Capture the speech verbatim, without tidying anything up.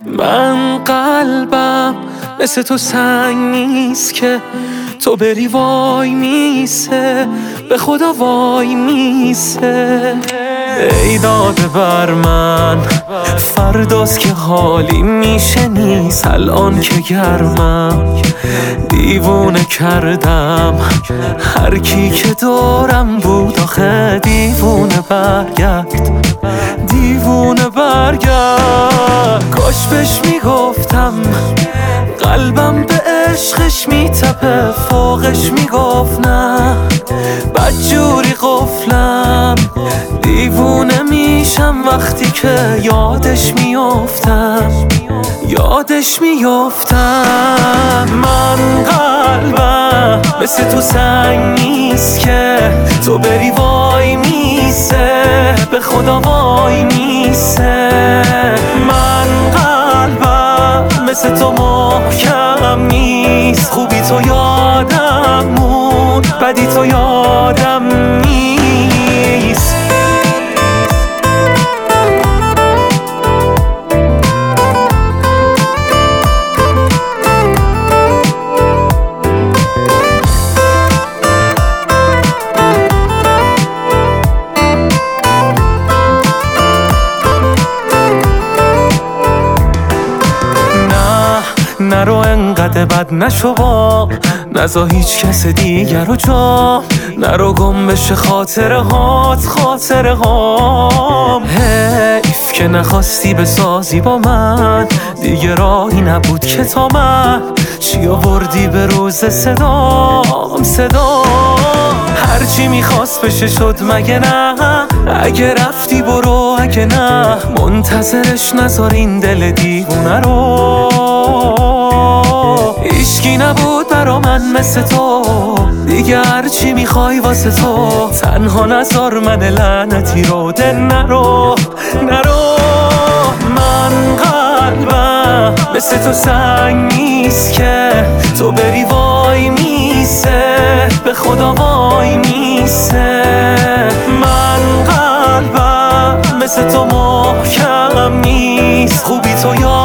من قلبم مثل تو سنگ نیست که تو بری وای میسه، به خدا وای میسه. ای داده بر من فرداست که حالی میشه نیست، الان که گرمم دیوونه کردم هر کی که دورم بود. آخه دیوونه برگرد، دیوونه برگرد. کاش بهش میگفتم قلبم به عشقش میتپه، فوقش میگفت نه بدجوری قفلم. دیوونه میشم وقتی که یادش میافتم، یادش میافتم. من قلبم مثل تو سنگ نیست که تو بری وای میسه، به خدا وای میسه. من قلبم مثل تو محکم نیست، خوبی تو یادم موند، بدی تو یادم نیست. نرو انقدر بد نشو با، نزا هیچ کس دیگر رو جا، نرو گم بشه خاطره هات خاطره هام. حیف که نخواستی بسازی با من، دیگه راهی نبود که تا من چی آوردی به روز صدام صدام. هرچی میخواست بشه شد مگه نه؟ اگه رفتی برو، اگه نه منتظرش نذار این دل دیوونه رو. هیچکی نبود برا من مثل تو، دیگه هرچی میخوای واسه تو. تنها نذار من لعنتی رو، دل نرو نرو. من قلبم مثل تو سنگ نیست که تو بری وای میسه، به خدا وای میسه. من قلبم مثل تو محکم نیست، خوبی تو یاد